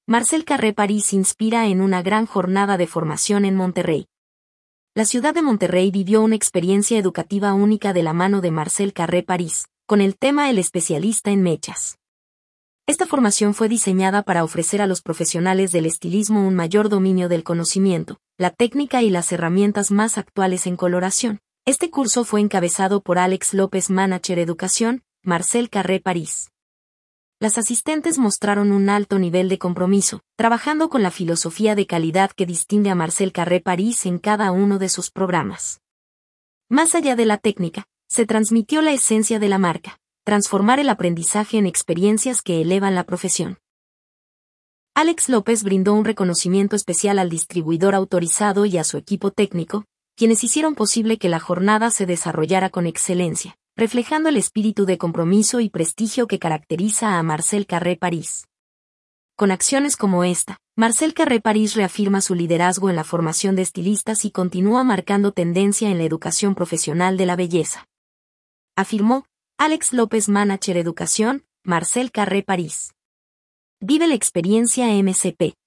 Marcel Carré París inspira en una gran jornada de formación en Monterrey. La ciudad de Monterrey vivió una experiencia educativa única de la mano de Marcel Carré París, con el tema El especialista en mechas. Esta formación fue diseñada para ofrecer a los profesionales del estilismo un mayor dominio del conocimiento, la técnica y las herramientas más actuales en coloración. Este curso fue encabezado por Alex López, Manager Educación, Marcel Carré París. Las asistentes mostraron un alto nivel de compromiso, trabajando con la filosofía de calidad que distingue a Marcel Carré París en cada uno de sus programas. Más allá de la técnica, se transmitió la esencia de la marca: transformar el aprendizaje en experiencias que elevan la profesión. Alex López brindó un reconocimiento especial al distribuidor autorizado y a su equipo técnico, quienes hicieron posible que la jornada se desarrollara con excelencia, reflejando el espíritu de compromiso y prestigio que caracteriza a Marcel Carré París. Con acciones como esta, Marcel Carré París reafirma su liderazgo en la formación de estilistas y continúa marcando tendencia en la educación profesional de la belleza. Afirmó Alex López, Manager Educación, Marcel Carré París. Vive la experiencia MCP.